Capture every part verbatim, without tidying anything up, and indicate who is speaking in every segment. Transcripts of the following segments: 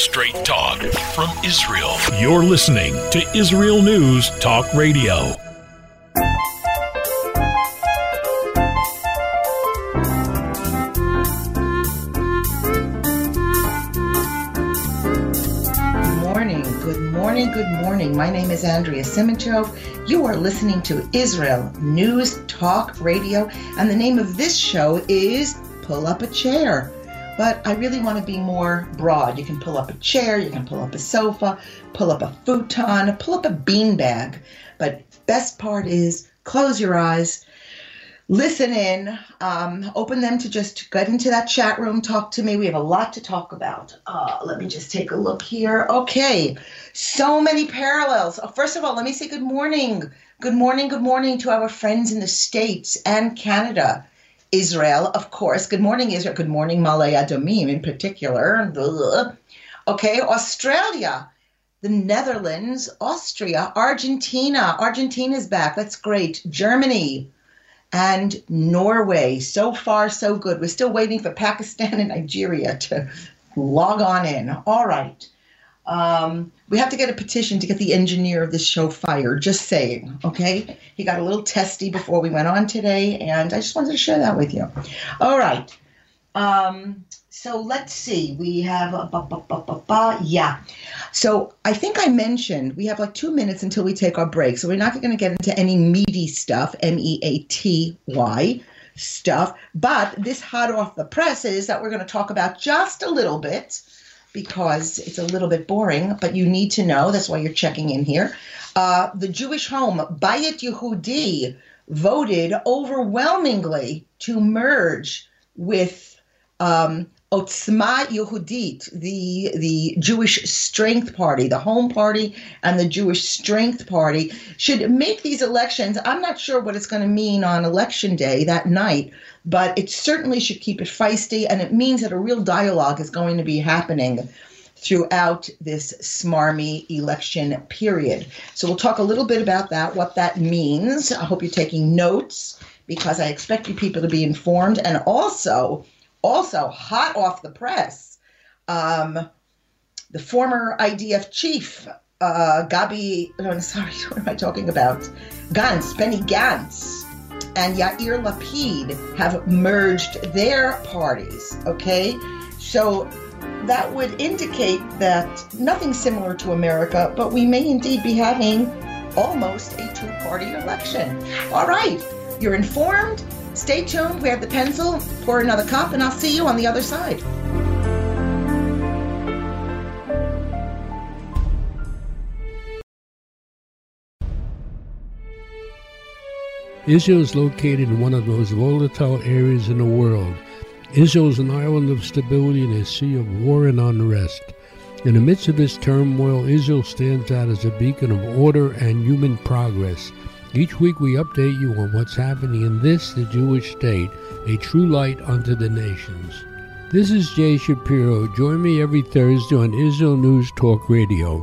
Speaker 1: Straight talk from Israel. You're listening to Israel News Talk Radio.
Speaker 2: Good morning, good morning. My name is Andrea Simantov. You are listening to Israel News Talk Radio, and the name of this show is Pull Up a Chair. But I really want to be more broad. You can pull up a chair, you can pull up a sofa, pull up a futon, pull up a beanbag. But best part is close your eyes, listen in, um, open them to just get into that chat room, talk to me. We have a lot to talk about. Uh, let me just take a look here. Okay, so many parallels. Oh, first of all, let me say good morning. Good morning, good morning to our friends in the States and Canada. Israel, of course. Good morning, Israel. Good morning, Malay Adumim in particular. Ugh. Okay, Australia, the Netherlands, Austria, Argentina. Argentina's back. That's great. Germany. And Norway. So far, so good. We're still waiting for Pakistan and Nigeria to log on in. All right. Um, we have to get a petition to get the engineer of this show fired. Just saying, okay? He got a little testy before we went on today, and I just wanted to share that with you. All right. Um, so let's see. We have a ba, ba, ba, ba, ba. Yeah. So I think I mentioned we have like two minutes until we take our break. So we're not going to get into any meaty stuff, M E A T Y stuff. But this hot off the presses that we're going to talk about just a little bit because it's a little bit boring, but you need to know. That's why you're checking in here. Uh, the Jewish home, Bayit Yehudi, voted overwhelmingly to merge with um, Otzma Yehudit, the the Jewish Strength Party, the Home Party and the Jewish Strength Party, should make these elections. I'm not sure what it's going to mean on election day that night, but it certainly should keep it feisty, and it means that a real dialogue is going to be happening throughout this smarmy election period. So we'll talk a little bit about that, what that means. I hope you're taking notes because I expect you people to be informed, and also Also, hot off the press, um, the former I D F chief, uh, Gabi, oh, sorry, what am I talking about? Gantz, Benny Gantz, and Yair Lapid have merged their parties, okay? So that would indicate that nothing similar to America, but we may indeed be having almost a two-party election. All right, you're informed. Stay tuned. We have the pencil. Pour another cup, and I'll see you on the other side.
Speaker 3: Israel is located in one of the most volatile areas in the world. Israel is an island of stability in a sea of war and unrest. In the midst of this turmoil, Israel stands out as a beacon of order and human progress. Each week we update you on what's happening in this, the Jewish state, a true light unto the nations. This is Jay Shapiro. Join me every Thursday on Israel News Talk Radio.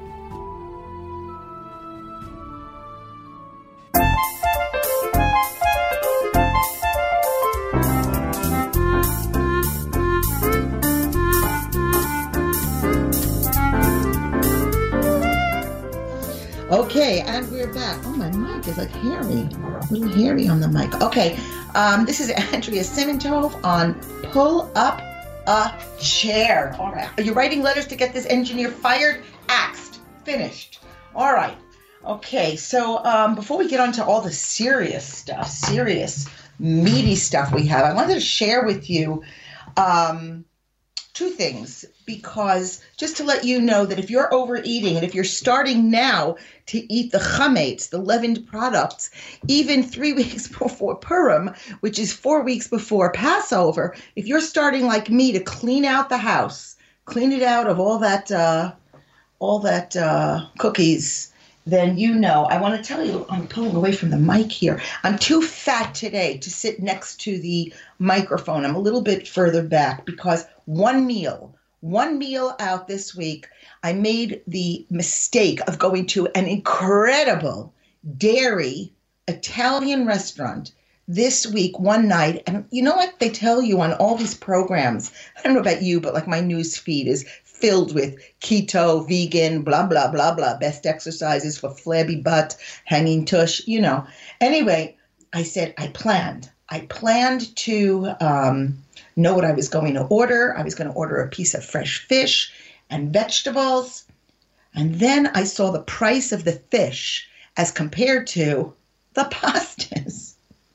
Speaker 2: Okay, and we're back. Oh, my mic is like hairy, a little hairy on the mic. Okay, um, this is Andrea Simantov on Pull Up a Chair. All right, are you writing letters to get this engineer fired? Axed, finished. All right. Okay, so um, before we get on to all the serious stuff, serious, meaty stuff we have, I wanted to share with you um, two things, because just to let you know that if you're overeating and if you're starting now to eat the chametz, the leavened products, even three weeks before Purim, which is four weeks before Passover, if you're starting like me to clean out the house, clean it out of all that, uh, all that uh, cookies, then you know. I want to tell you, I'm pulling away from the mic here. I'm too fat today to sit next to the microphone. I'm a little bit further back because one meal, one meal out this week, I made the mistake of going to an incredible dairy Italian restaurant this week, one night, and you know what they tell you on all these programs? I don't know about you, but like my news feed is filled with keto, vegan, blah, blah, blah, blah, best exercises for flabby butt, hanging tush, you know. Anyway, I said I planned. I planned to um, know what I was going to order. I was going to order a piece of fresh fish and vegetables. And then I saw the price of the fish as compared to the pastas.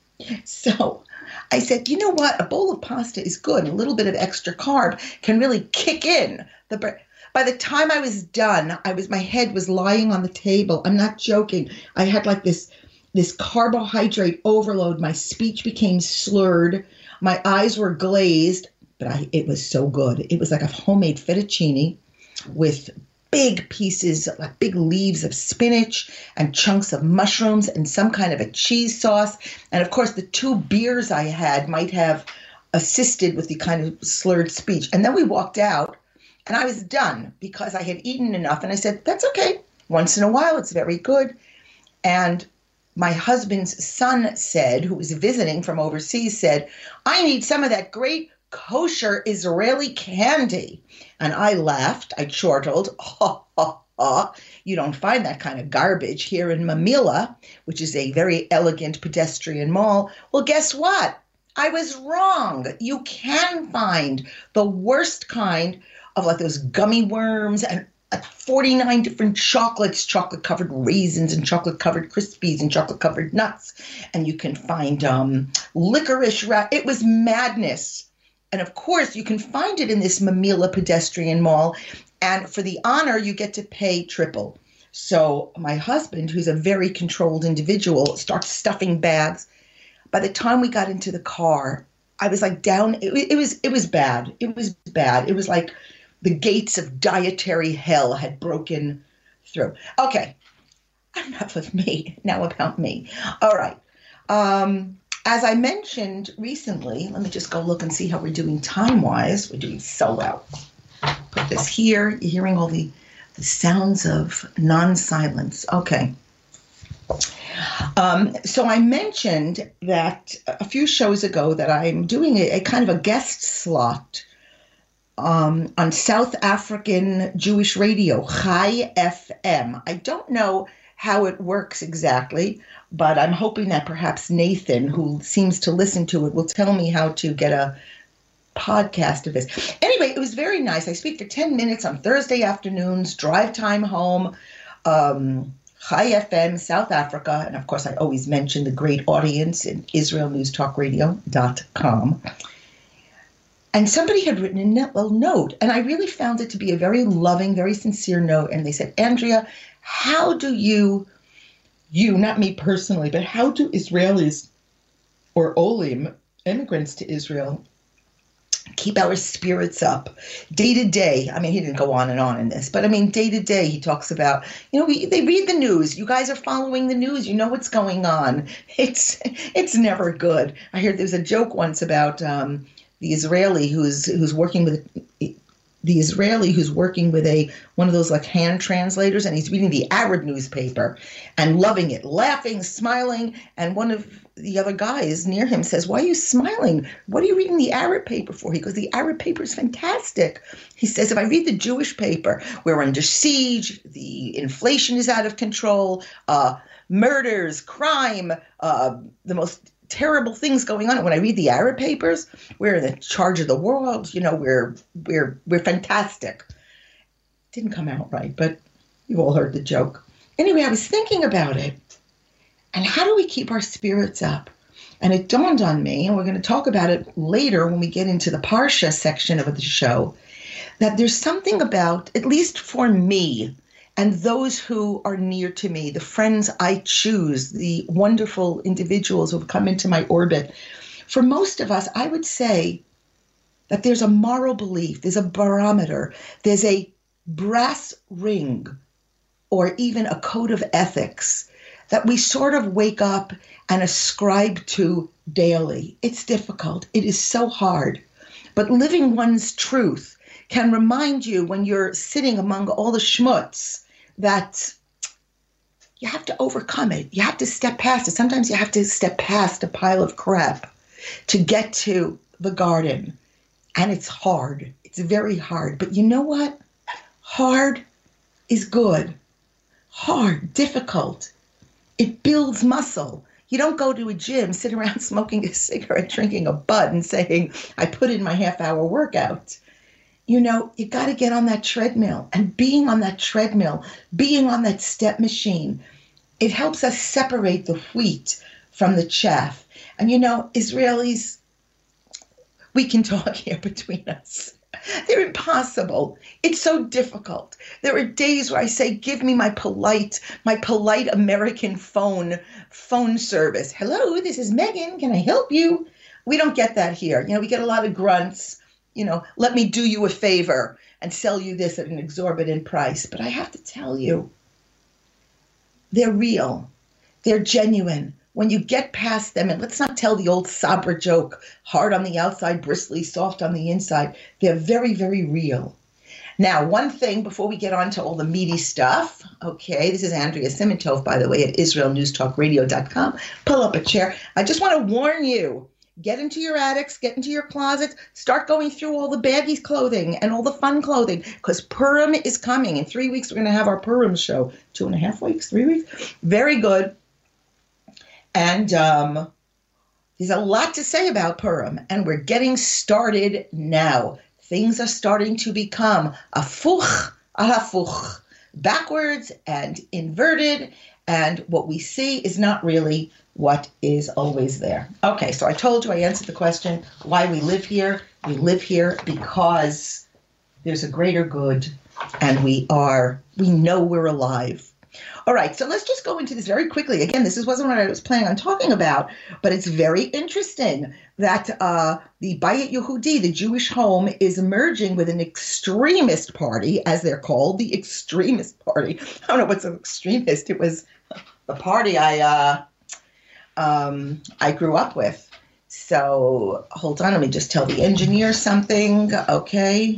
Speaker 2: So I said, you know what? A bowl of pasta is good. A little bit of extra carb can really kick in. The By the time I was done, I was my head was lying on the table. I'm not joking. I had like this, this carbohydrate overload. My speech became slurred. My eyes were glazed, but I, it was so good. It was like a homemade fettuccine with big pieces, like big leaves of spinach and chunks of mushrooms and some kind of a cheese sauce. And of course, the two beers I had might have assisted with the kind of slurred speech. And then we walked out and I was done because I had eaten enough. And I said, that's okay. Once in a while, it's very good. And my husband's son said, who was visiting from overseas, said, I need some of that great kosher Israeli candy. And I laughed. I chortled. Ha, ha, ha. You don't find that kind of garbage here in Mamila, which is a very elegant pedestrian mall. Well, guess what? I was wrong. You can find the worst kind of like those gummy worms and like forty-nine different chocolates, chocolate-covered raisins and chocolate-covered Krispies and chocolate-covered nuts. And you can find um, licorice wrap. It was madness. And of course, you can find it in this Mamila pedestrian mall. And for the honor, you get to pay triple. So my husband, who's a very controlled individual, starts stuffing bags. By the time we got into the car, I was like down. It, it was it was bad. It was bad. It was like the gates of dietary hell had broken through. Okay, enough of me. Now about me. All right. Um, As I mentioned recently, let me just go look and see how we're doing time-wise. We're doing so well. Put this here. You're hearing all the, the sounds of non-silence. Okay. Um, so I mentioned that a few shows ago that I'm doing a, a kind of a guest slot um, on South African Jewish radio, Chai F M. I don't know how it works exactly, but I'm hoping that perhaps Nathan, who seems to listen to it, will tell me how to get a podcast of this. Anyway, it was very nice. I speak for ten minutes on Thursday afternoons, drive time home, um, Chai F M, South Africa. And of course, I always mention the great audience in Israel News Talk Radio dot com. And somebody had written a note, and I really found it to be a very loving, very sincere note. And they said, Andrea, how do you, you, not me personally, but how do Israelis or Olim, immigrants to Israel, keep our spirits up day to day? I mean, he didn't go on and on in this, but I mean, day to day, he talks about, you know, we, they read the news. You guys are following the news. You know what's going on. It's it's never good. I heard there was a joke once about um, the Israeli who's who's working with the Israeli who's working with a one of those like hand translators, and he's reading the Arab newspaper and loving it, laughing, smiling, and one of the other guys near him says, why are you smiling? What are you reading the Arab paper for? He goes, the Arab paper is fantastic. He says, if I read the Jewish paper, we're under siege, the inflation is out of control, uh, murders, crime, uh, the most terrible things going on. And when I read the Arab papers, we're in charge of the world. You know, we're we're we're fantastic. Didn't come out right, but you've all heard the joke. Anyway, I was thinking about it. And how do we keep our spirits up? And it dawned on me, and we're going to talk about it later when we get into the Parsha section of the show, that there's something about, at least for me, and those who are near to me, the friends I choose, the wonderful individuals who have come into my orbit, for most of us, I would say that there's a moral belief, there's a barometer, there's a brass ring, or even a code of ethics that we sort of wake up and ascribe to daily. It's difficult. It is so hard. But living one's truth can remind you when you're sitting among all the schmutz that you have to overcome it. You have to step past it. Sometimes you have to step past a pile of crap to get to the garden. And it's hard. It's very hard. But you know what? Hard is good. Hard, difficult. It builds muscle. You don't go to a gym, sit around smoking a cigarette, drinking a bud, and saying, I put in my half-hour workout. You know, you got to get on that treadmill. And being on that treadmill, being on that step machine, it helps us separate the wheat from the chaff. And, you know, Israelis, we can talk here between us. They're impossible. It's so difficult. There are days where I say, give me my polite, my polite American phone, phone service. Hello, this is Megan. Can I help you? We don't get that here. You know, we get a lot of grunts. You know, let me do you a favor and sell you this at an exorbitant price. But I have to tell you, they're real. They're genuine. When you get past them, and let's not tell the old Sabra joke, hard on the outside, bristly, soft on the inside. They're very, very real. Now, one thing before we get on to all the meaty stuff, okay, this is Andrea Simintov, by the way, at Israel News Talk Radio dot com. Pull up a chair. I just want to warn you, get into your attics, get into your closets, start going through all the baggy clothing and all the fun clothing, because Purim is coming. In three weeks, we're going to have our Purim show. Two and a half weeks, three weeks. Very good. And um, there's a lot to say about Purim, and we're getting started now. Things are starting to become afuch al hafuch, backwards and inverted, and what we see is not really what is always there. Okay, so I told you, I answered the question, why we live here. We live here because there's a greater good, and we are, we know we're alive. All right, so let's just go into this very quickly. Again, this wasn't what I was planning on talking about, but it's very interesting that uh, the Bayit Yehudi, the Jewish home, is merging with an extremist party, as they're called, the extremist party. I don't know what's an extremist. It was the party I uh, um, I grew up with. So hold on, let me just tell the engineer something, okay?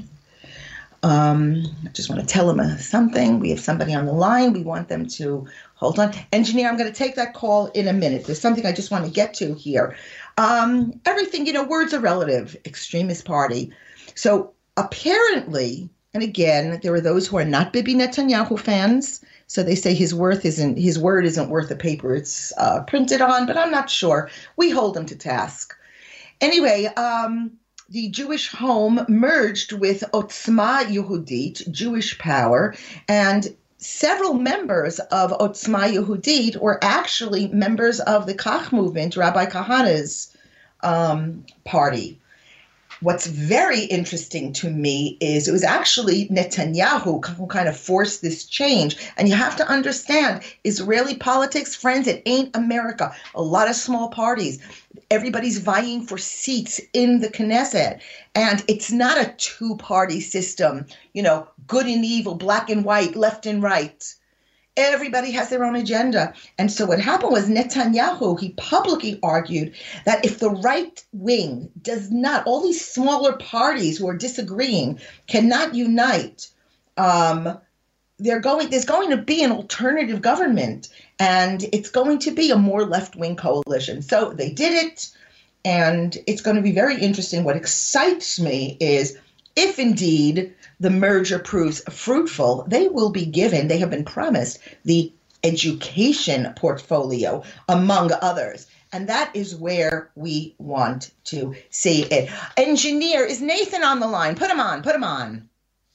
Speaker 2: Um, I just want to tell them uh, something. We have somebody on the line. We want them to hold on. Engineer, I'm going to take that call in a minute. There's something I just want to get to here. Um, everything, you know, words are relative. Extremist party. So apparently, and again, there are those who are not Bibi Netanyahu fans. So they say his worth isn't, his word isn't worth the paper it's uh, printed on, but I'm not sure. We hold him to task. Anyway, um, the Jewish home merged with Otzma Yehudit, Jewish Power, and several members of Otzma Yehudit were actually members of the Kach movement, Rabbi Kahana's um, party. What's very interesting to me is it was actually Netanyahu who kind of forced this change. And you have to understand, Israeli politics, friends, it ain't America. A lot of small parties. Everybody's vying for seats in the Knesset. And it's not a two-party system, you know, good and evil, black and white, left and right. Everybody has their own agenda. And so what happened was Netanyahu, he publicly argued that if the right wing does not, all these smaller parties who are disagreeing cannot unite, um, they're going, there's going to be an alternative government, and it's going to be a more left-wing coalition. So they did it, and it's going to be very interesting. What excites me is if indeed the merger proves fruitful, they will be given, they have been promised, the education portfolio, among others. And that is where we want to see it. Engineer, is Nathan on the line? Put him on, put him on.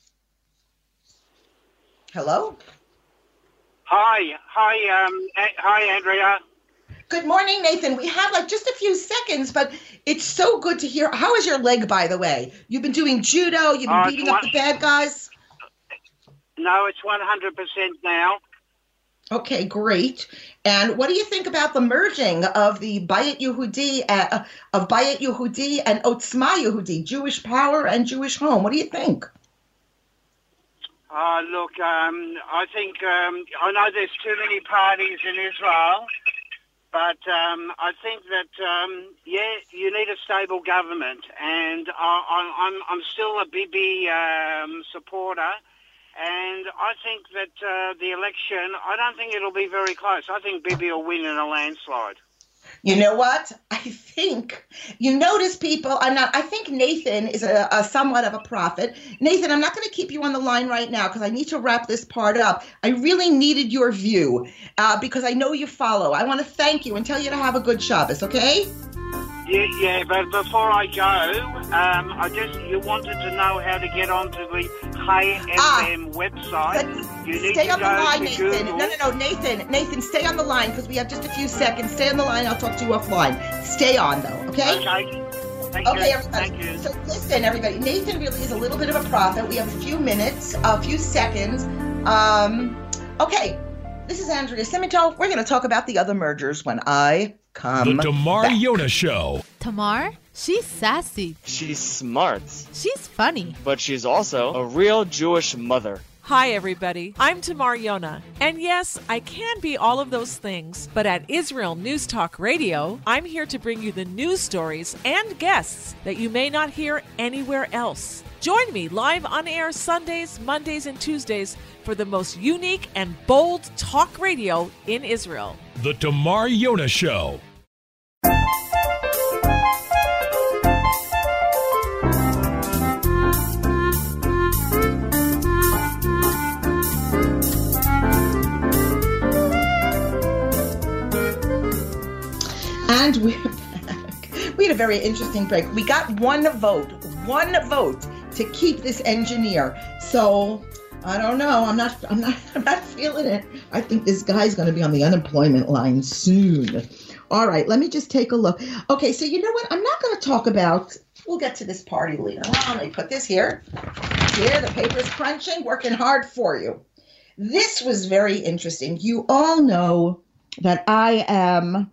Speaker 2: Hello?
Speaker 4: Hi, hi, um, hi, Andrea.
Speaker 2: Good morning, Nathan. We have like just a few seconds, but it's so good to hear. How is your leg, by the way? You've been doing judo. You've been uh, beating one, up the bad guys.
Speaker 4: No, it's one hundred percent now.
Speaker 2: Okay, great. And what do you think about the merging of the Bayit Yehudi, uh, of Bayit Yehudi and Otzma Yehudi, Jewish Power and Jewish Home? What do you think?
Speaker 4: Uh, look, um, I think um, I know there's too many parties in Israel. But um, I think that, um, yeah, you need a stable government. And I, I, I'm, I'm still a Bibi um, supporter. And I think that uh, the election, I don't think it'll be very close. I think Bibi will win in a landslide.
Speaker 2: You know what? I think you notice people. I'm not. I think Nathan is a, a somewhat of a prophet. Nathan, I'm not going to keep you on the line right now because I need to wrap this part up. I really needed your view uh, because I know you follow. I want to thank you and tell you to have a good Shabbos. Okay?
Speaker 4: Yeah, yeah. But before I go, um, I just you wanted to know how to get onto the Chai F M ah, website. You need
Speaker 2: stay
Speaker 4: to
Speaker 2: on
Speaker 4: go
Speaker 2: the line,
Speaker 4: to
Speaker 2: Nathan.
Speaker 4: Google.
Speaker 2: No, no, no, Nathan. Nathan, stay on the line because we have just a few seconds. Stay on the line. I'll talk to you offline. Stay on, though, okay?
Speaker 4: Okay. Thank
Speaker 2: okay,
Speaker 4: you.
Speaker 2: everybody.
Speaker 4: Thank you.
Speaker 2: So listen, everybody. Nathan really is a little bit of a prophet. We have a few minutes, a few seconds. Um, okay. This is Andrea Simito. We're going to talk about the other mergers when I come
Speaker 1: The Tamar
Speaker 2: back.
Speaker 1: Yona Show.
Speaker 5: Tamar? She's sassy.
Speaker 6: She's smart.
Speaker 5: She's funny.
Speaker 6: But she's also a real Jewish mother.
Speaker 7: Hi, everybody. I'm Tamar Yona. And yes, I can be all of those things, but at Israel News Talk Radio, I'm here to bring you the news stories and guests that you may not hear anywhere else. Join me live on air Sundays, Mondays, and Tuesdays for the most unique and bold talk radio in Israel.
Speaker 1: The Tamar Yona Show.
Speaker 2: And we're back. We had a very interesting break. We got one vote, one vote to keep this engineer. So I don't know. I'm not. I'm not. I'm not feeling it. I think this guy's going to be on the unemployment line soon. All right. Let me just take a look. Okay. So you know what? I'm not going to talk about. We'll get to this party later on. Let me put this here. Here, the paper's crunching, working hard for you. This was very interesting. You all know that I am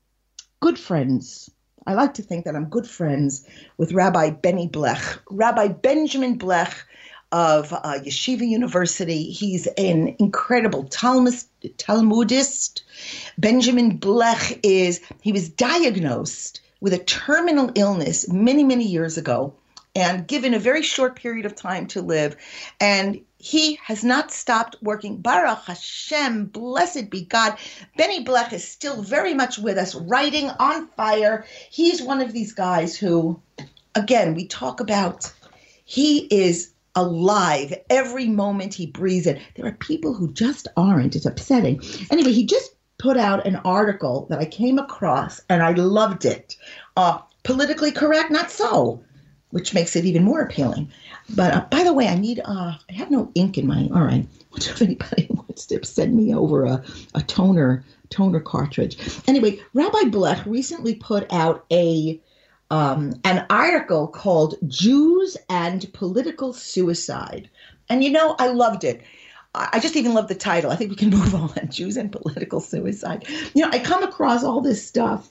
Speaker 2: good friends. I like to think that I'm good friends with Rabbi Benny Blech. Rabbi Benjamin Blech of uh, Yeshiva University. He's an incredible Talmud, Talmudist. Benjamin Blech is, he was diagnosed with a terminal illness many, many years ago and given a very short period of time to live. And he has not stopped working. Baruch Hashem, blessed be God. Benny Blech is still very much with us, writing on fire. He's one of these guys who, again, we talk about, he is alive every moment he breathes in. There are people who just aren't. It's upsetting. Anyway, he just put out an article that I came across, and I loved it. Uh, politically correct? Not so, which makes it even more appealing. But uh, by the way, I need, uh, I have no ink in my, all right. I wonder if anybody wants to send me over a, a toner, toner cartridge. Anyway, Rabbi Blech recently put out a, um, an article called Jews and Political Suicide. And you know, I loved it. I just even love the title. I think we can move on. Jews and Political Suicide. You know, I come across all this stuff.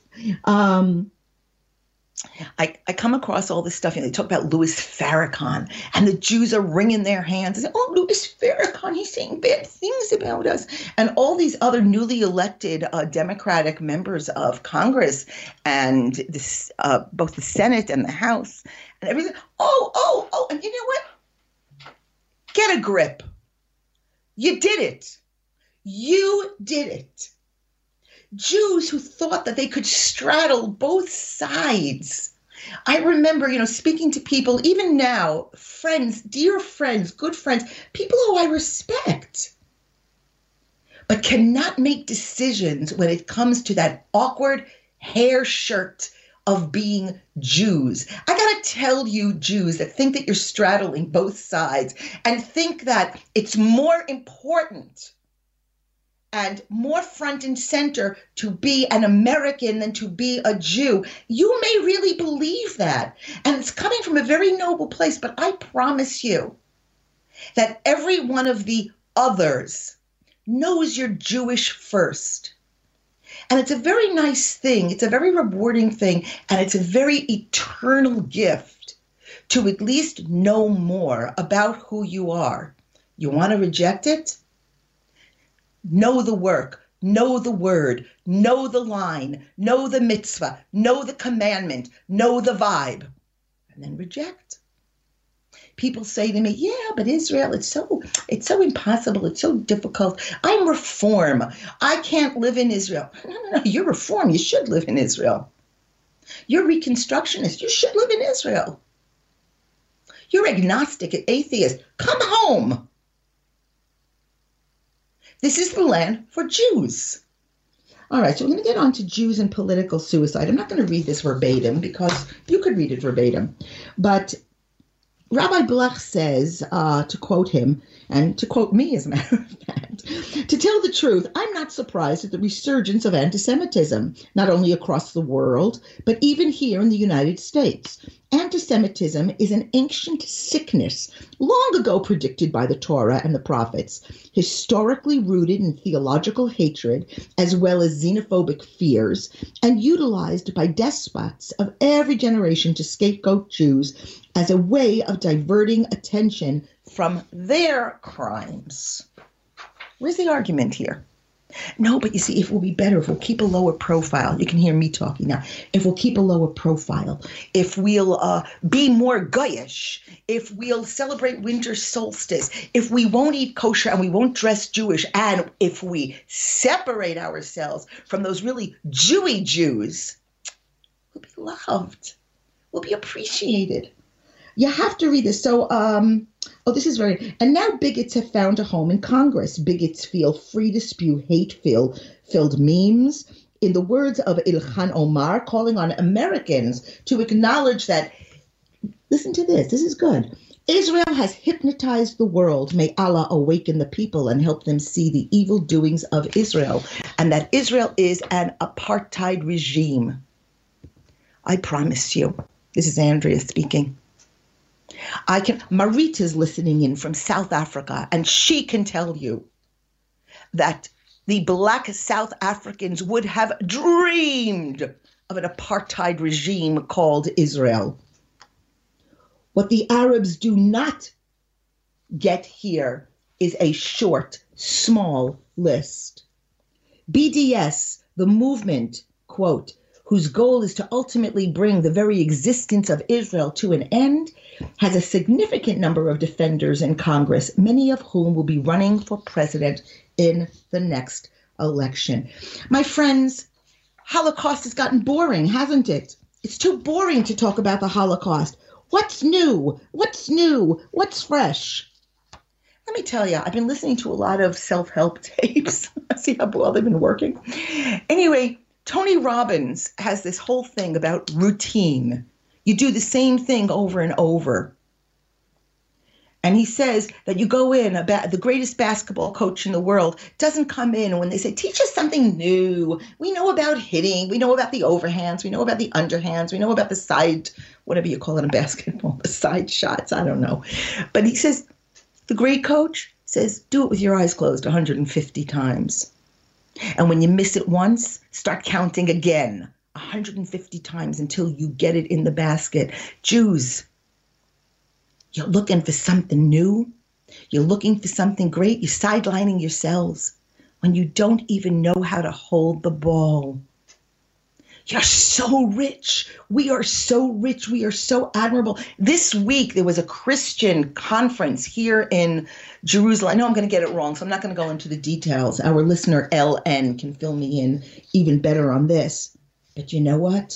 Speaker 2: Um, I, I come across all this stuff, and they talk about Louis Farrakhan, and the Jews are wringing their hands and say, oh, Louis Farrakhan, he's saying bad things about us. And all these other newly elected uh, Democratic members of Congress and this, uh, both the Senate and the House and everything. Oh, oh, oh, and you know what? Get a grip. You did it. You did it. Jews who thought that they could straddle both sides. I remember, you know, speaking to people, even now, friends, dear friends, good friends, people who I respect, but cannot make decisions when it comes to that awkward hair shirt of being Jews. I gotta tell you, Jews that think that you're straddling both sides and think that it's more important and more front and center to be an American than to be a Jew. You may really believe that. And it's coming from a very noble place, but I promise you that every one of the others knows you're Jewish first. And it's a very nice thing. It's a very rewarding thing. And it's a very eternal gift to at least know more about who you are. You want to reject it? Know the work, know the word, know the line, know the mitzvah, know the commandment, know the vibe, and then reject. people say to me, yeah, but Israel, it's so it's so impossible. It's so difficult. I'm Reform. I can't live in Israel. No, no, no. You're Reform. You should live in Israel. You're Reconstructionist. You should live in Israel. You're agnostic, atheist. Come home. This is the land for Jews. All right, so we're going to get on to Jews and political suicide. I'm not going to read this verbatim because you could read it verbatim. But Rabbi Blech says, uh, to quote him, and to quote me as a matter of fact, to tell the truth, I'm not surprised at the resurgence of anti-Semitism, not only across the world, but even here in the United States. Anti-Semitism is an ancient sickness, long ago predicted by the Torah and the prophets, historically rooted in theological hatred as well as xenophobic fears, and utilized by despots of every generation to scapegoat Jews as a way of diverting attention from their crimes. Where's the argument here? No, but you see, if we'll be better, if we'll keep a lower profile, you can hear me talking now, if we'll keep a lower profile, if we'll uh, be more goyish, if we'll celebrate winter solstice, if we won't eat kosher and we won't dress Jewish, and if we separate ourselves from those really Jewy Jews, we'll be loved, we'll be appreciated. You have to read this. So, um, oh, this is very, and now bigots have found a home in Congress. Bigots feel free to spew hate-filled filled memes. In the words of Ilhan Omar, calling on Americans to acknowledge that, listen to this, this is good. Israel has hypnotized the world. May Allah awaken the people and help them see the evil doings of Israel, and that Israel is an apartheid regime. I promise you. This is Andrea speaking. I can, Marita's listening in from South Africa, and she can tell you that the black South Africans would have dreamed of an apartheid regime called Israel. What the Arabs do not get here is a short, small list. B D S, the movement, quote, whose goal is to ultimately bring the very existence of Israel to an end, has a significant number of defenders in Congress, many of whom will be running for president in the next election. My friends, Holocaust has gotten boring, hasn't it? It's too boring to talk about the Holocaust. What's new? What's new? What's fresh? Let me tell you, I've been listening to a lot of self-help tapes. See how well they've been working? Anyway, Tony Robbins has this whole thing about routine. You do the same thing over and over. And he says that you go in, about the greatest basketball coach in the world doesn't come in when they say, teach us something new. We know about hitting. We know about the overhands. We know about the underhands. We know about the side, whatever you call it in basketball, the side shots. I don't know. But he says, the great coach says, do it with your eyes closed one hundred fifty times. And when you miss it once, start counting again, one hundred fifty times until you get it in the basket. Jews, you're looking for something new. You're looking for something great. You're sidelining yourselves when you don't even know how to hold the ball. You're so rich. We are so rich. We are so admirable. This week, there was a Christian conference here in Jerusalem. I know I'm going to get it wrong, so I'm not going to go into the details. Our listener, L N, can fill me in even better on this. But you know what?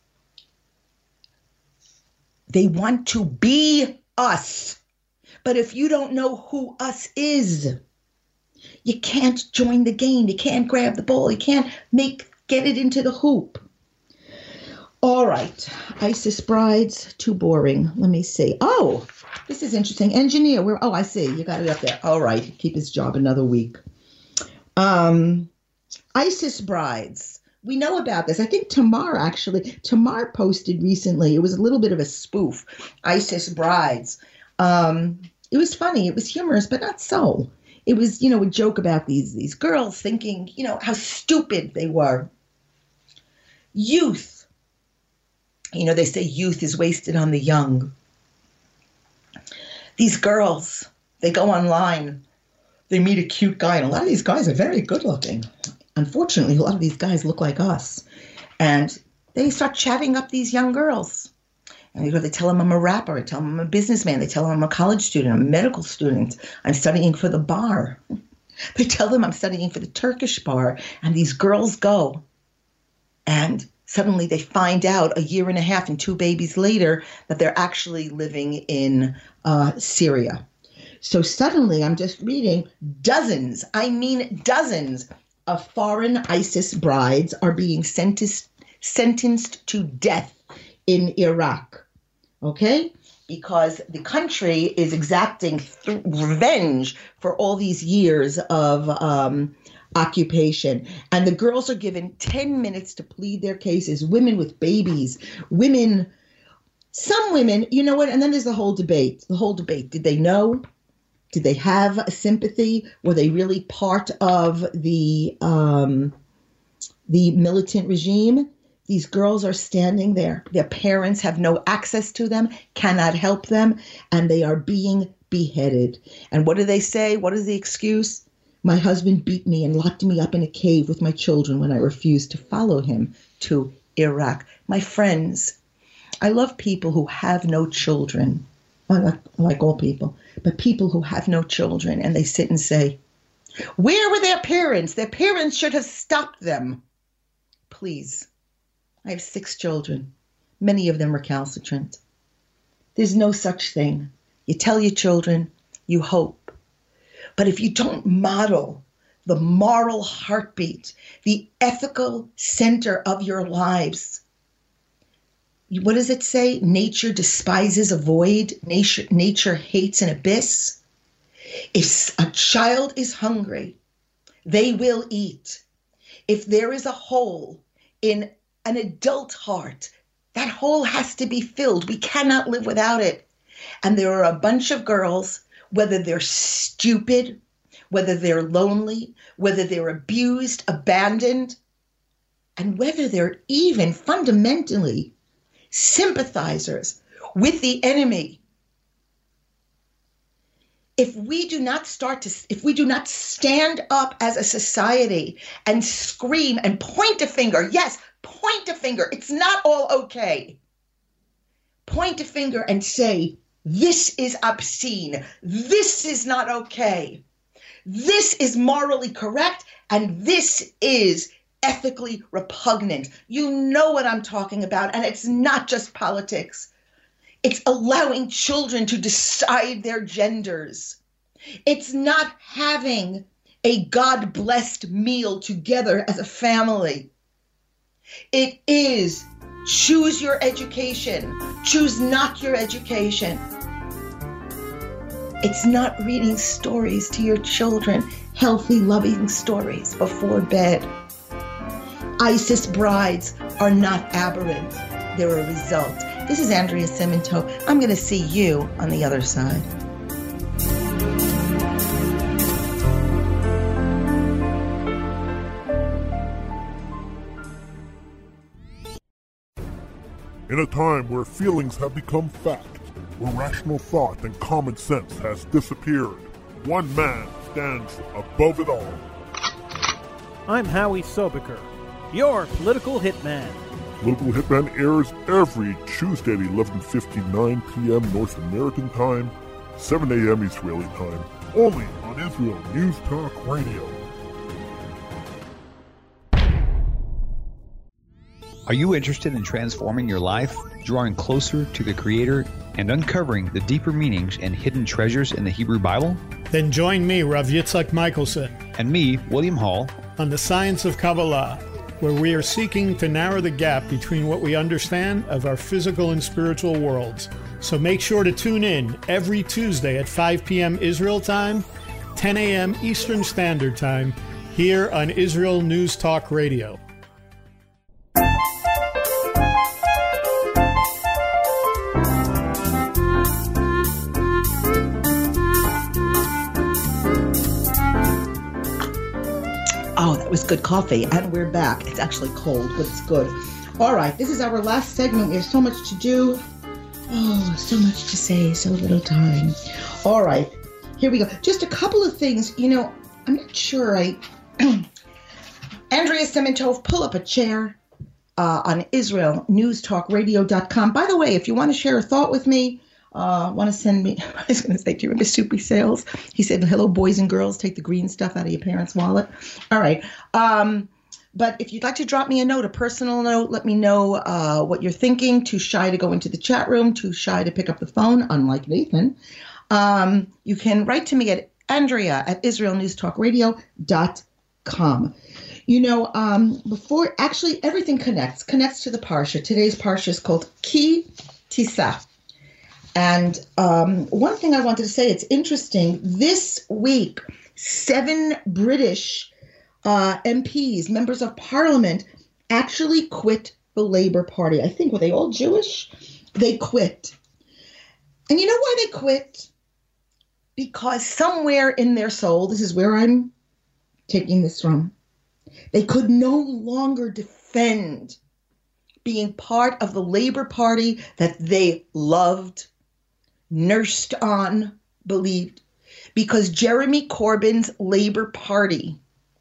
Speaker 2: They want to be us. But if you don't know who us is, you can't join the game. You can't grab the ball. You can't make get it into the hoop. All right. ISIS brides, too boring. Let me see. Oh, this is interesting. Engineer, where? Oh, I see. You got it up there. All right. Keep his job another week. Um, ISIS brides. We know about this. I think Tamar actually, Tamar posted recently. It was a little bit of a spoof. ISIS brides. Um, it was funny. It was humorous, but not so. It was, you know, a joke about these, these girls thinking, you know, how stupid they were. Youth. You know, they say youth is wasted on the young. These girls, they go online, they meet a cute guy, and a lot of these guys are very good looking. Unfortunately, a lot of these guys look like us. And they start chatting up these young girls. And they go, they tell them I'm a rapper. They tell them I'm a businessman. They tell them I'm a college student. I'm a medical student. I'm studying for the bar. They tell them I'm studying for the Turkish bar. And these girls go. And suddenly they find out a year and a half and two babies later that they're actually living in uh, Syria. So suddenly I'm just reading dozens, I mean dozens of foreign ISIS brides are being sentenced, sentenced to death in Iraq, okay? Because the country is exacting th- revenge for all these years of um, occupation. And the girls are given ten minutes to plead their cases, women with babies, women, some women, you know what? And then there's the whole debate, the whole debate. Did they know? Did they have a sympathy? Were they really part of the um, the militant regime? These girls are standing there. Their parents have no access to them, cannot help them, and they are being beheaded. And what do they say? What is the excuse? My husband beat me and locked me up in a cave with my children when I refused to follow him to Iraq. My friends, I love people who have no children. Like, like all people, but people who have no children, and they sit and say, where were their parents? Their parents should have stopped them. Please. I have six children. Many of them recalcitrant. There's no such thing. You tell your children, you hope. But if you don't model the moral heartbeat, the ethical center of your lives, what does it say? Nature despises a void. Nature, nature hates an abyss. If a child is hungry, they will eat. If there is a hole in an adult heart, that hole has to be filled. We cannot live without it. And there are a bunch of girls, whether they're stupid, whether they're lonely, whether they're abused, abandoned, and whether they're even fundamentally sympathizers with the enemy. If we do not start to, if we do not stand up as a society and scream and point a finger, yes, point a finger. It's not all okay. Point a finger and say, this is obscene. This is not okay. This is morally correct. And this is ethically repugnant. You know what I'm talking about. And it's not just politics. It's allowing children to decide their genders. It's not having a God-blessed meal together as a family. It is choose your education. Choose not your education. It's not reading stories to your children, healthy, loving stories before bed. ISIS brides are not aberrant. They're a result. This is Andrea Simento. I'm going to see you on the other side.
Speaker 8: In a time where feelings have become fact, where rational thought and common sense has disappeared, one man stands above it all.
Speaker 9: I'm Howie Sobiker, your political hitman.
Speaker 8: Political Hitman airs every Tuesday at eleven fifty-nine p.m. North American time, seven a.m. Israeli time, only on Israel News Talk Radio.
Speaker 10: Are you interested in transforming your life, drawing closer to the Creator, and uncovering the deeper meanings and hidden treasures in the Hebrew Bible?
Speaker 11: Then join me, Rav Yitzhak Michelson,
Speaker 10: and me, William Hall,
Speaker 11: on the Science of Kabbalah, where we are seeking to narrow the gap between what we understand of our physical and spiritual worlds. So make sure to tune in every Tuesday at five p.m. Israel time, ten a.m. Eastern Standard Time, here on Israel News Talk Radio.
Speaker 2: Oh, that was good coffee. And we're back. It's actually cold, but it's good. All right, this is our last segment. We have so much to do. Oh, so much to say, so little time. All right, here we go. Just a couple of things. You know, I'm not sure I... Andrea Sementov, pull up a chair. uh, on Israel News Talk Radio dot com. By the way, if you want to share a thought with me, uh, want to send me, I was going to say, do you remember Soupy Sales? He said, hello, boys and girls, take the green stuff out of your parents' wallet. All right. Um, but if you'd like to drop me a note, a personal note, let me know uh, what you're thinking. Too shy to go into the chat room, too shy to pick up the phone, unlike Nathan. Um, you can write to me at Andrea at Israel News Talk Radio dot com. You know, um, before, actually, everything connects, connects to the Parsha. Today's Parsha is called Ki Tisa. And um, one thing I wanted to say, it's interesting, this week, seven British uh, M Ps, members of parliament, actually quit the Labour Party. I think, were they all Jewish? They quit. And you know why they quit? Because somewhere in their soul, this is where I'm taking this from, they could no longer defend being part of the Labour Party that they loved, nursed on, believed, because Jeremy Corbyn's Labour Party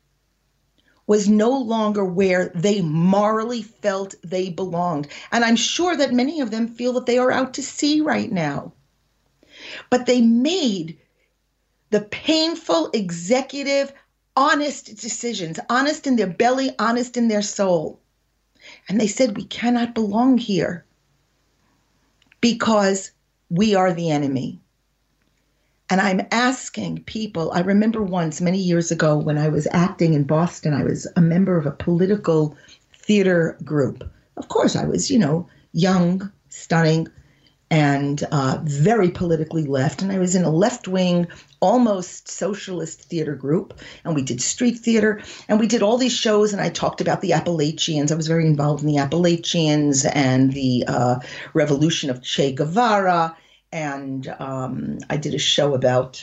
Speaker 2: was no longer where they morally felt they belonged. And I'm sure that many of them feel that they are out to sea right now. But they made the painful executive honest decisions, honest in their belly, honest in their soul. And they said, we cannot belong here because we are the enemy. And I'm asking people, I remember once many years ago when I was acting in Boston, I was a member of a political theater group. Of course, I was, you know, young, stunning, and uh, very politically left. And I was in a left-wing, almost socialist theater group. And we did street theater. And we did all these shows. And I talked about the Appalachians. I was very involved in the Appalachians and the uh, revolution of Che Guevara. And um, I did a show about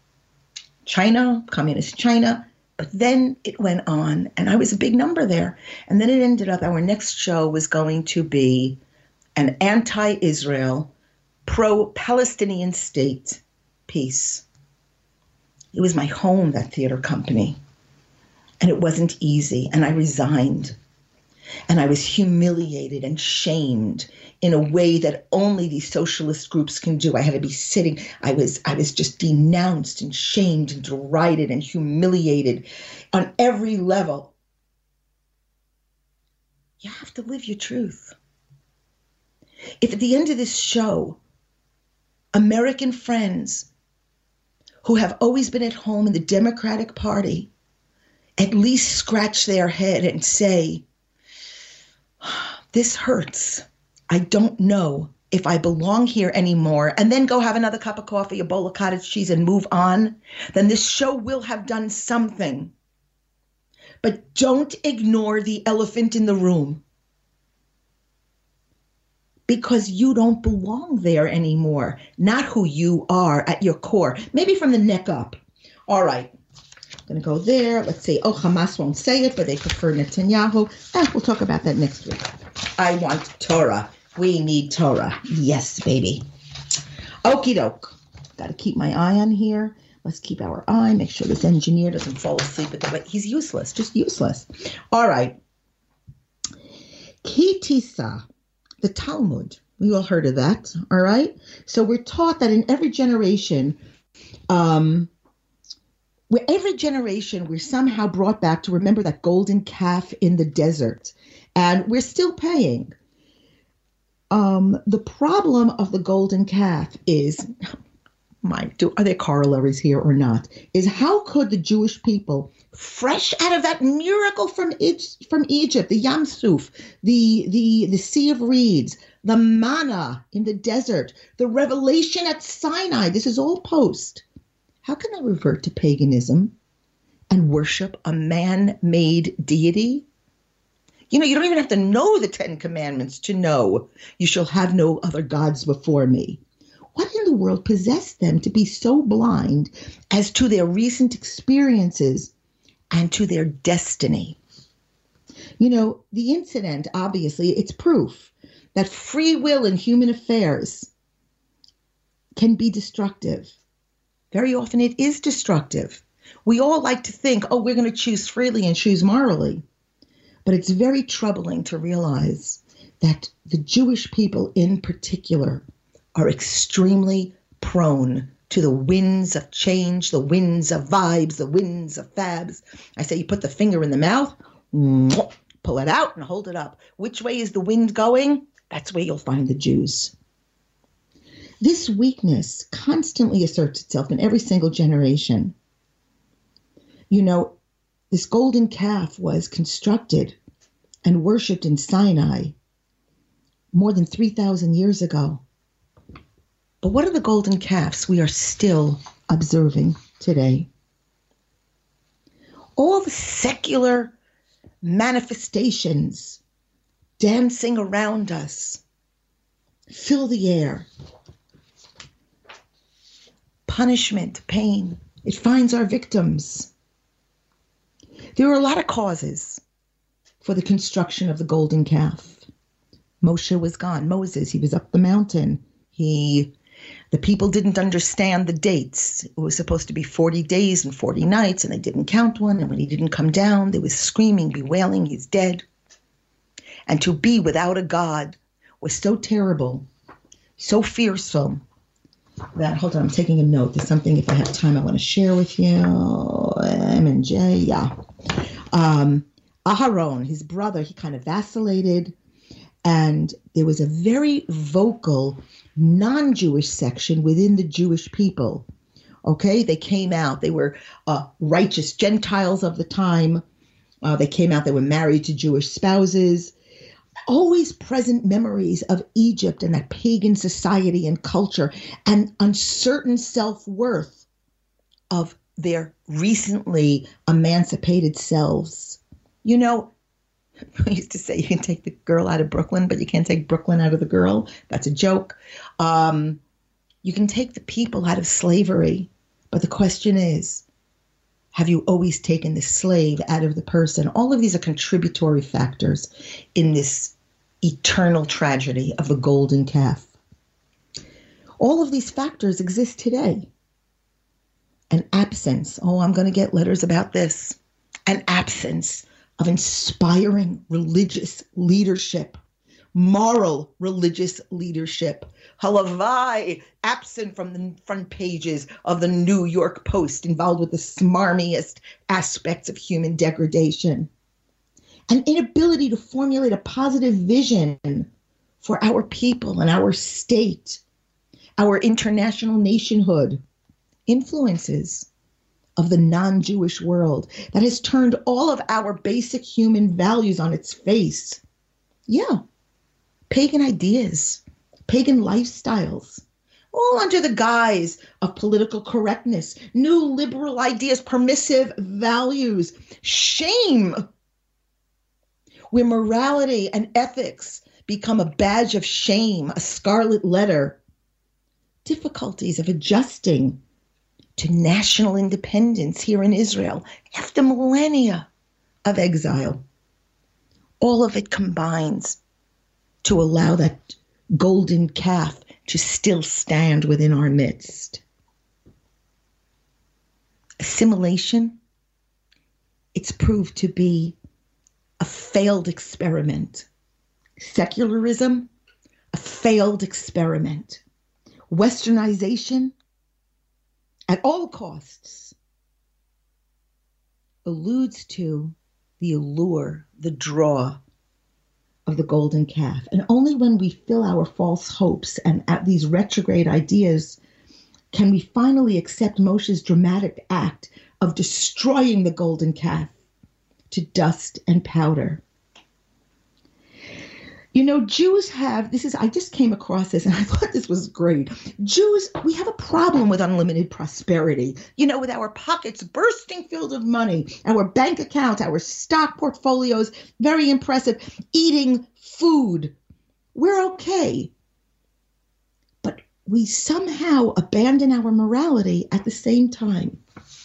Speaker 2: China, communist China. But then it went on. And I was a big number there. And then it ended up, our next show was going to be an anti-Israel, pro-Palestinian state piece. It was my home, that theater company. And it wasn't easy. And I resigned. And I was humiliated and shamed in a way that only these socialist groups can do. I had to be sitting. I was I was just denounced and shamed and derided and humiliated on every level. You have to live your truth. If at the end of this show, American friends who have always been at home in the Democratic Party at least scratch their head and say, this hurts. I don't know if I belong here anymore, and then go have another cup of coffee, a bowl of cottage cheese, and move on, then this show will have done something. But don't ignore the elephant in the room, because you don't belong there anymore. Not who you are at your core. Maybe from the neck up. All right. I'm going to go there. Let's see. Oh, Hamas won't say it, but they prefer Netanyahu. Eh, we'll talk about that next week. I want Torah. We need Torah. Yes, baby. Okie doke. Got to keep my eye on here. Let's keep our eye. Make sure this engineer doesn't fall asleep at the way. He's useless. Just useless. All right. Ki Tisa. The Talmud. We all heard of that. All right. So we're taught that in every generation, um, where every generation we're somehow brought back to remember that golden calf in the desert. And we're still paying. Um, the problem of the golden calf is, my, do, are there corollaries here or not, is how could the Jewish people, fresh out of that miracle from from Egypt, the Yam Suf, the, the, the Sea of Reeds, the manna in the desert, the revelation at Sinai, this is all post. How can they revert to paganism and worship a man-made deity? You know, you don't even have to know the Ten Commandments to know you shall have no other gods before me. What in the world possessed them to be so blind as to their recent experiences and to their destiny? You know, the incident, obviously, it's proof that free will in human affairs can be destructive. Very often it is destructive. We all like to think, oh, we're going to choose freely and choose morally. But it's very troubling to realize that the Jewish people in particular are extremely prone to the winds of change, the winds of vibes, the winds of fabs. I say you put the finger in the mouth, pull it out and hold it up. Which way is the wind going? That's where you'll find the Jews. This weakness constantly asserts itself in every single generation. You know, this golden calf was constructed and worshipped in Sinai more than three thousand years ago. But what are the golden calves we are still observing today? All the secular manifestations dancing around us fill the air. Punishment, pain, it finds our victims. There are a lot of causes for the construction of the golden calf. Moshe was gone. Moses, he was up the mountain. He, the people didn't understand the dates. It was supposed to be forty days and forty nights, and they didn't count one. And when he didn't come down, they was screaming, bewailing, he's dead. And to be without a God was so terrible, so fearsome, that, hold on, I'm taking a note. There's something, if I have time, I want to share with you. M and J, yeah. Um, Aharon, his brother, he kind of vacillated. And there was a very vocal non-Jewish section within the Jewish people. Okay, they came out. They were uh, righteous Gentiles of the time. Uh, they came out. They were married to Jewish spouses. Always present memories of Egypt and that pagan society and culture, and uncertain self-worth of their recently emancipated selves. You know, I used to say you can take the girl out of Brooklyn, but you can't take Brooklyn out of the girl. That's a joke. Um, you can take the people out of slavery, but the question is, have you always taken the slave out of the person? All of these are contributory factors in this eternal tragedy of the golden calf. All of these factors exist today. An absence, oh, I'm going to get letters about this, an absence of inspiring religious leadership, moral religious leadership. Halavai, absent from the front pages of the New York Post, involved with the smarmiest aspects of human degradation. An inability to formulate a positive vision for our people and our state, our international nationhood, influences of the non-Jewish world that has turned all of our basic human values on its face. Yeah, pagan ideas, pagan lifestyles, all under the guise of political correctness, new liberal ideas, permissive values, shame, where morality and ethics become a badge of shame, a scarlet letter, difficulties of adjusting to national independence here in Israel after millennia of exile. All of it combines to allow that golden calf to still stand within our midst. Assimilation, it's proved to be a failed experiment. Secularism, a failed experiment. Westernization, at all costs, alludes to the allure, the draw of the golden calf. And only when we fill our false hopes and at these retrograde ideas can we finally accept Moshe's dramatic act of destroying the golden calf to dust and powder. You know, Jews have, this is, I just came across this and I thought this was great. Jews, we have a problem with unlimited prosperity. You know, with our pockets bursting filled of money, our bank accounts, our stock portfolios, very impressive, eating food. We're okay. But we somehow abandon our morality at the same time.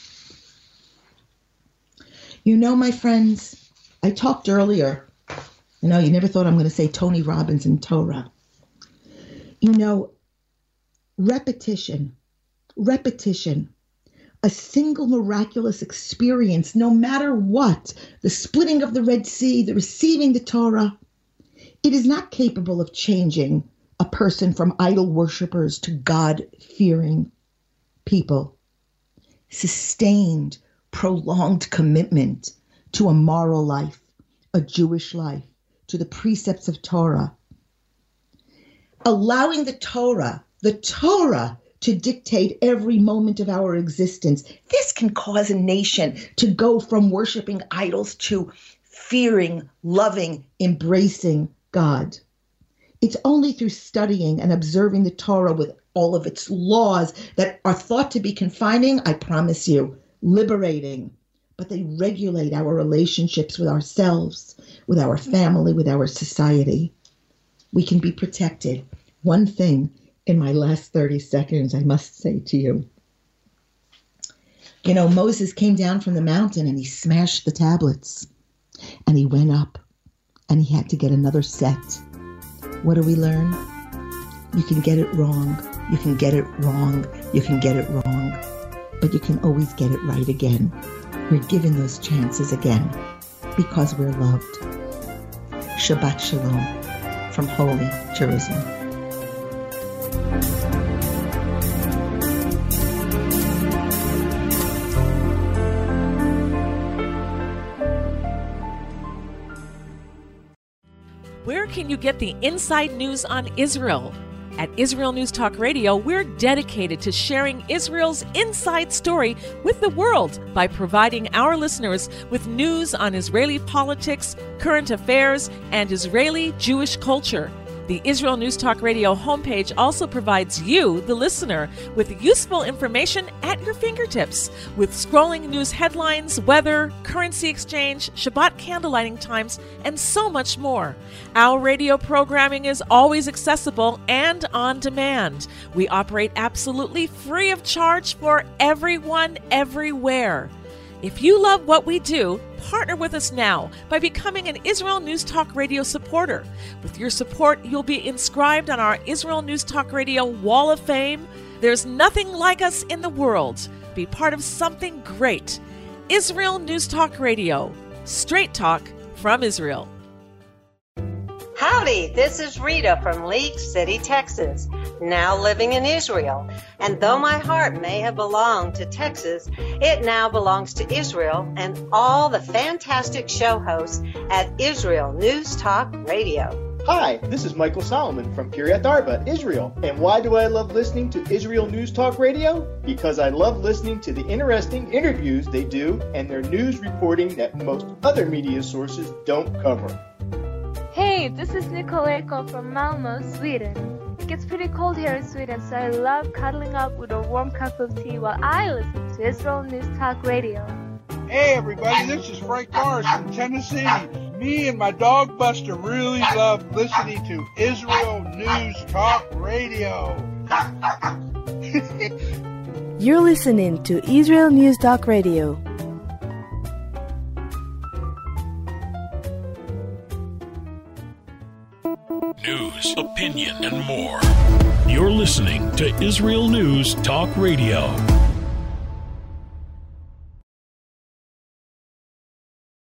Speaker 2: You know, my friends, I talked earlier, you know, you never thought I'm going to say Tony Robbins and Torah. You know, repetition, repetition a single miraculous experience, no matter what, the splitting of the Red Sea, the receiving the Torah, it is not capable of changing a person from idol worshipers to God-fearing people. Sustained, prolonged commitment to a moral life, a Jewish life, to the precepts of Torah. Allowing the Torah, the Torah, to dictate every moment of our existence. This can cause a nation to go from worshiping idols to fearing, loving, embracing God. It's only through studying and observing the Torah with all of its laws that are thought to be confining, I promise you, liberating, but they regulate our relationships with ourselves, with our family, with our society. We can be protected. One thing in my last thirty seconds, I must say to you. You know, Moses came down from the mountain and he smashed the tablets and he went up and he had to get another set. What do we learn? You can get it wrong. You can get it wrong. You can get it wrong. But you can always get it right again. We're given those chances again because we're loved. Shabbat Shalom from Holy Jerusalem.
Speaker 7: Where can you get the inside news on Israel? At Israel News Talk Radio, we're dedicated to sharing Israel's inside story with the world by providing our listeners with news on Israeli politics, current affairs, and Israeli Jewish culture. The Israel News Talk Radio homepage also provides you, the listener, with useful information at your fingertips, with scrolling news headlines, weather, currency exchange, Shabbat candlelighting times, and so much more. Our radio programming is always accessible and on demand. We operate absolutely free of charge for everyone, everywhere. If you love what we do, partner with us now by becoming an Israel News Talk Radio supporter. With your support, you'll be inscribed on our Israel News Talk Radio Wall of Fame. There's nothing like us in the world. Be part of something great. Israel News Talk Radio. Straight talk from Israel.
Speaker 12: Howdy, this is Rita from League City, Texas, now living in Israel. And though my heart may have belonged to Texas, it now belongs to Israel and all the fantastic show hosts at Israel News Talk Radio.
Speaker 13: Hi, this is Michael Solomon from Kiryat Arba, Israel. And why do I love listening to Israel News Talk Radio? Because I love listening to the interesting interviews they do and their news reporting that most other media sources don't cover.
Speaker 14: Hey, this is Nicoleko from Malmö, Sweden. It gets pretty cold here in Sweden, so I love cuddling up with a warm cup of tea while I listen to Israel News Talk Radio.
Speaker 15: Hey everybody, this is Frank Morris from Tennessee. Me and my dog Buster really love listening to Israel News Talk Radio.
Speaker 16: You're listening to Israel News Talk Radio.
Speaker 1: News, opinion, and more. You're listening to Israel News Talk Radio.